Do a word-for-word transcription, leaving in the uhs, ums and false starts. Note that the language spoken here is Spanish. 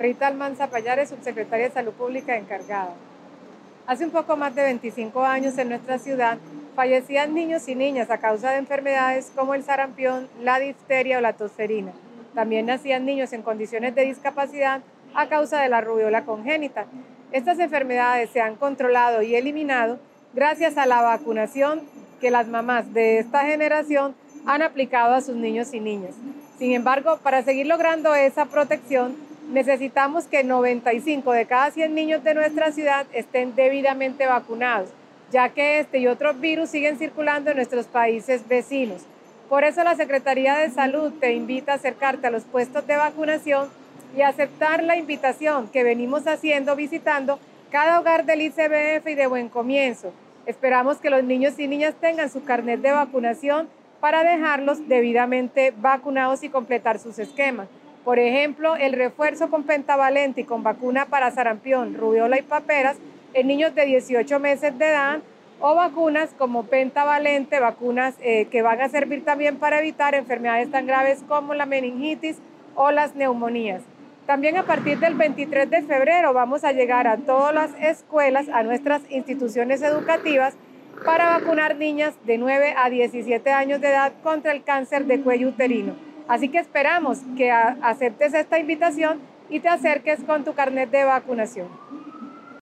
Rita Almanza Payares, subsecretaria de Salud Pública encargada. Hace un poco más de veinticinco años en nuestra ciudad fallecían niños y niñas a causa de enfermedades como el sarampión, la difteria o la tosferina. También nacían niños en condiciones de discapacidad a causa de la rubiola congénita. Estas enfermedades se han controlado y eliminado gracias a la vacunación que las mamás de esta generación han aplicado a sus niños y niñas. Sin embargo, para seguir logrando esa protección, necesitamos que noventa y cinco de cada cien niños de nuestra ciudad estén debidamente vacunados, ya que este y otros virus siguen circulando en nuestros países vecinos. Por eso la Secretaría de Salud te invita a acercarte a los puestos de vacunación y aceptar la invitación que venimos haciendo visitando cada hogar del I C B F y de Buen Comienzo. Esperamos que los niños y niñas tengan su carnet de vacunación para dejarlos debidamente vacunados y completar sus esquemas. Por ejemplo, el refuerzo con pentavalente y con vacuna para sarampión, rubiola y paperas en niños de dieciocho meses de edad, o vacunas como pentavalente, vacunas eh, que van a servir también para evitar enfermedades tan graves como la meningitis o las neumonías. También a partir del veintitrés de febrero vamos a llegar a todas las escuelas, a nuestras instituciones educativas, para vacunar niñas de nueve a diecisiete años de edad contra el cáncer de cuello uterino. Así que esperamos que aceptes esta invitación y te acerques con tu carnet de vacunación.